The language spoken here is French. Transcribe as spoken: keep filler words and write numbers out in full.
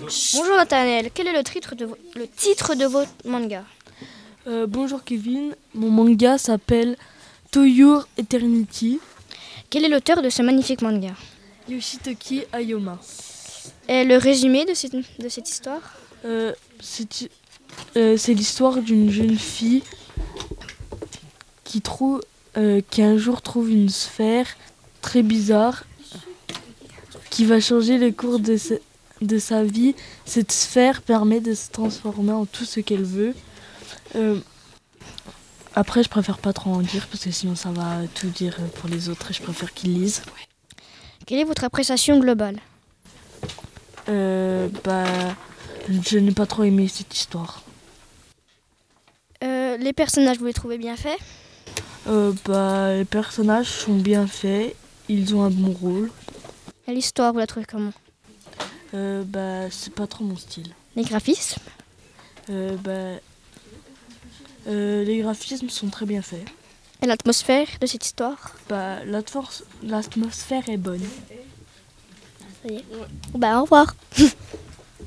Bonjour Nathanaël, quel est le titre de, vo- le titre de votre manga? Euh, bonjour Kevin, mon manga s'appelle To Your Eternity, Quel est l'auteur de ce magnifique manga? Yoshitoki Ayoma. Et le résumé de cette, de cette histoire? Euh, c'est euh, c'est l'histoire d'une jeune fille qui, trouve, euh, qui un jour trouve une sphère très bizarre qui va changer le cours de, sa, de sa vie. Cette sphère permet de se transformer en tout ce qu'elle veut. Euh, Après, je préfère pas trop en dire parce que sinon ça va tout dire pour les autres et je préfère qu'ils lisent. Quelle est votre appréciation globale? Euh, bah, je n'ai pas trop aimé cette histoire. Euh, les personnages, vous les trouvez bien faits? Euh, bah, les personnages sont bien faits, ils ont un bon rôle. Et l'histoire, vous la trouvez comment? Euh, bah, c'est pas trop mon style. Les graphismes? Euh, bah, euh, les graphismes sont très bien faits. Et l'atmosphère de cette histoire? Bah, l'atmos- l'atmosphère est bonne. Ça y est. Bah, au revoir.